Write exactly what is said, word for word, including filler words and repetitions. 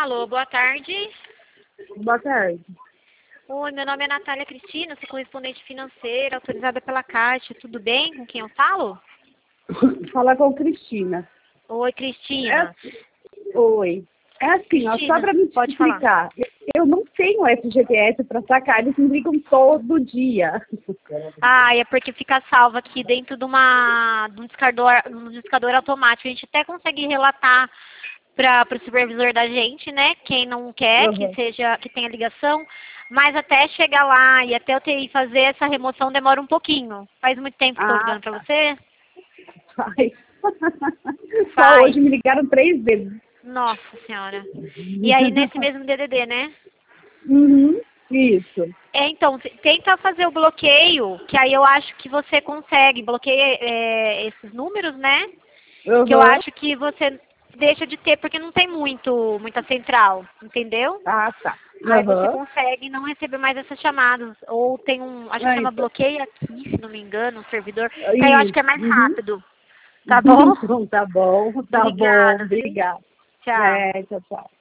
Alô, boa tarde. Boa tarde. Oi, meu nome é Natália Cristina, sou correspondente financeira, autorizada pela Caixa. Tudo bem? Com quem eu falo? Fala com Cristina. Oi, Cristina. É, oi. É assim, ó, Cristina, só para me pode explicar. Eu, eu não tenho F G T S para sacar, eles me ligam todo dia. Ah, é porque fica salvo aqui dentro de, uma, de um discador, um discador automático. A gente até consegue relatar para o supervisor da gente, né? Quem não quer que Uhum. seja, que tenha ligação, mas até chegar lá e até eu ter que fazer essa remoção demora um pouquinho. Faz muito tempo que estou Ah, ligando para tá. você? Faz. Só Faz. hoje me ligaram três vezes. Nossa senhora. E aí nesse mesmo D D D, né? Uhum, isso. É, então, t- tenta fazer o bloqueio, que aí eu acho que você consegue. Bloqueia é, esses números, né? Que eu Uhum. acho que você deixa de ter, porque não tem muito, muita central, entendeu? Ah, tá. Aí você Uhum. consegue não receber mais essas chamadas. Ou tem um, acho que Ah, chama então. bloqueio aqui, se não me engano, um servidor. Que aí eu acho Isso. que é mais Uhum. rápido. Tá bom? Então, tá bom, tá bom. Obrigada, viu? Obrigada. Tchau. É, tchau, tchau.